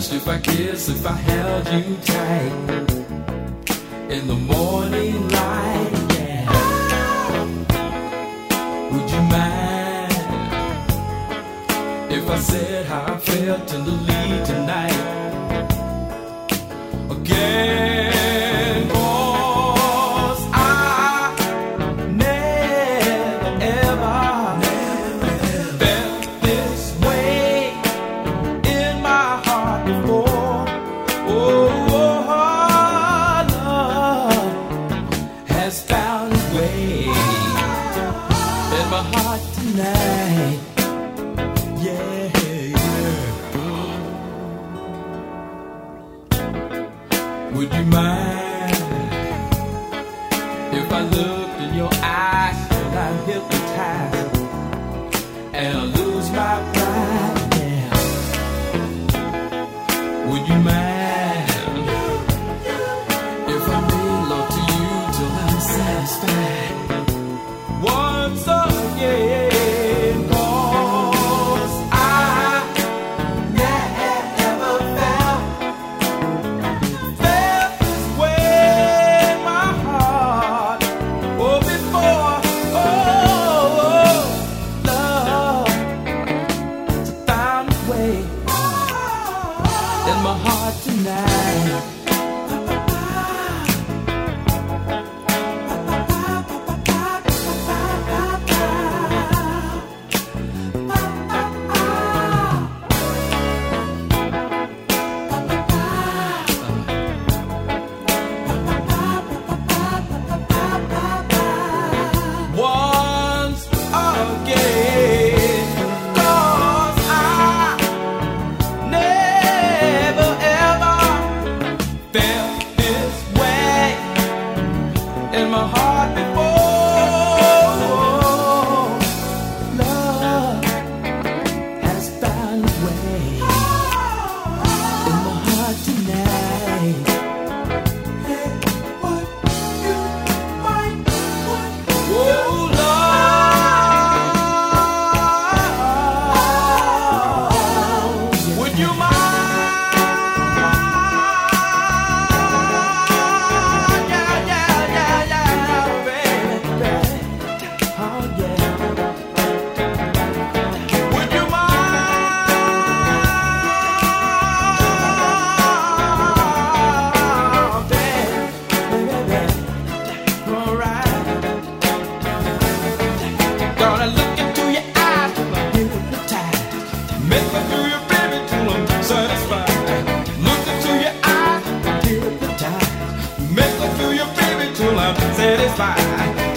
If I kiss, if I held you tight in the morning light, yeah. Would you mind if I said how I felt tenderly tonight? Again, 'cause I never ever felt this way in my heart before. Oh, love has found its way in my heart tonight. Yeah, yeah. Would you mind if I looked in your eyes and I'm hypnotized and I lose my pride? Yeah. Would you mind if I made love to you till I'm satisfied once again? 'Cause I never felt this way in my heart, oh, before. Oh, love found its way in my heart tonight. Once again, 'cause I never ever felt this way in my heart before. Love has found its way in my heart tonight. Hey, what you might want. Oh, love, would you mind? Yeah, yeah, yeah, yeah, baby. Oh, yeah. Would you mind? Baby, all right. Gonna look into your eyes till I'm hypnotized. Make me feel you, baby, till I'm satisfied. Look into your eyes, I'm hypnotized. Make me feel you, baby, till I'm satisfied.